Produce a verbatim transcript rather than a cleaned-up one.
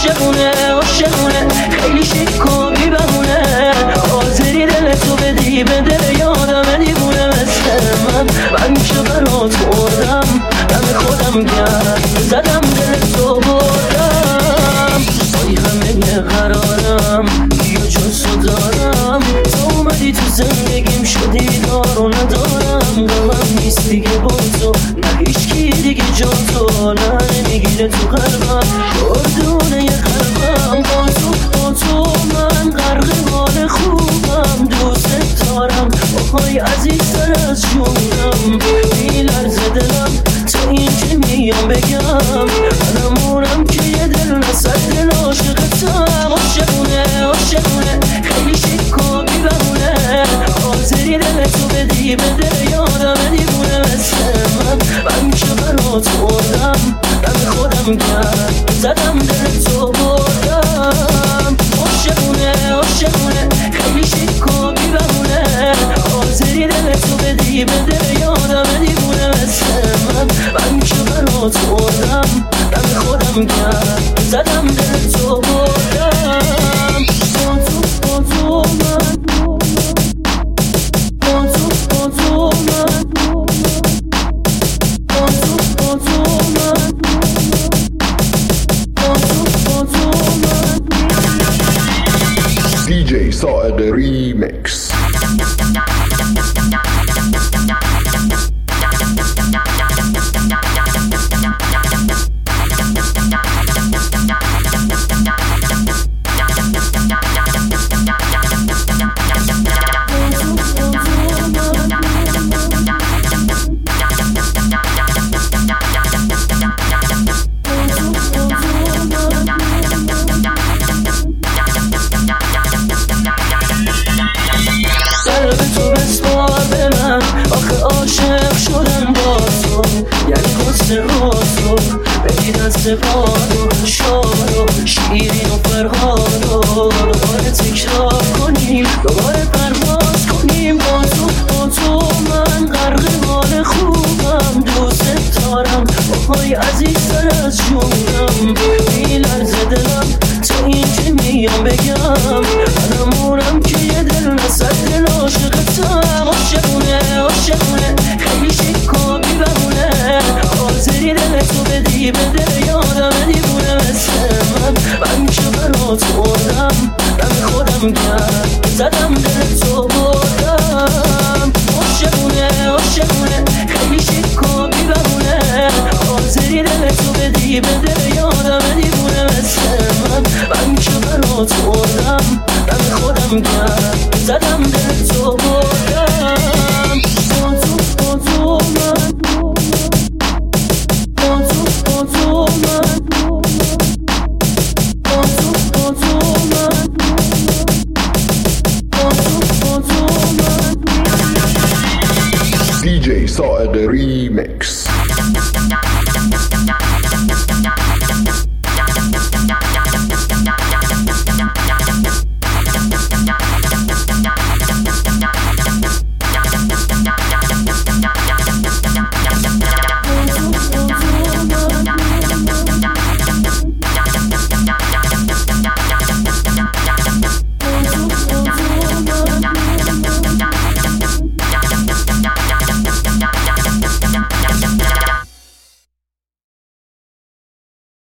عاشقونه عاشقونه خیلی شیک و بی بهونه حاضری دل تو بدی به دل یادم دیوونه مثل من من که برات بردم دم خودم گرد زدم دل تو بردم بای همه قرارم یا جز تو دارم تو اومدی تو زندگیم شدی دارو ندارم غمم نیست دیگه با تو نه هیچکی دیگه جا تو نه نمیگیره تو قلبم گردونه یه قلبم با تو با تو من غرق حال خوبم دوست دارم آهای عزیزتر از جونم میلرزه دلم تا این که میام بگم منمونم که یه دل نصد دل عاشقتم عاشقونه عاشقونه خیلی شیک و بی بهونه حاضری دل تو بدی به دل یادم دیوونه مثل من من که برات بردم دم خودم گرد زدم دل تو بردم عاشقونه عاشقونه خیلی شیک و بی بهونه حاضری دل تو بدی به دل یادم دیوونه مثل من من که برات بردم دم خودم گرد زدم دل تو بردم با تو با تو من با تو با تو من با تو با تو من با تو با تو من دی جی صاعق ریمکس. قلب تو بسپار به من آخه عاشق شدن با تو یعنی قصه تو بگی دست پارو شارو شیرین و فرهادو دوباره تکرار کنیم دوباره پرواز کنیم با تو با تو من غرق حال خوبم دوست دارم آهای عزیزتر از جونم میلرزه دلم تا این که میام بگم منمونم که یه دل نصد دل عاشقتم عاشقونه عاشقونه خیلی شیک و بی بهونه حاضری دل تو بدی به دل یادم دیوونه مثل من من که برات بردم دم خودم گرد زدم دل تو بردم عاشقونه عاشقونه خیلی شیک و بی بهونه حاضری دل تو بدی به دل یادم دیوونه مثل من من که برات بردم دم خودم گرد زدم دل تو بردم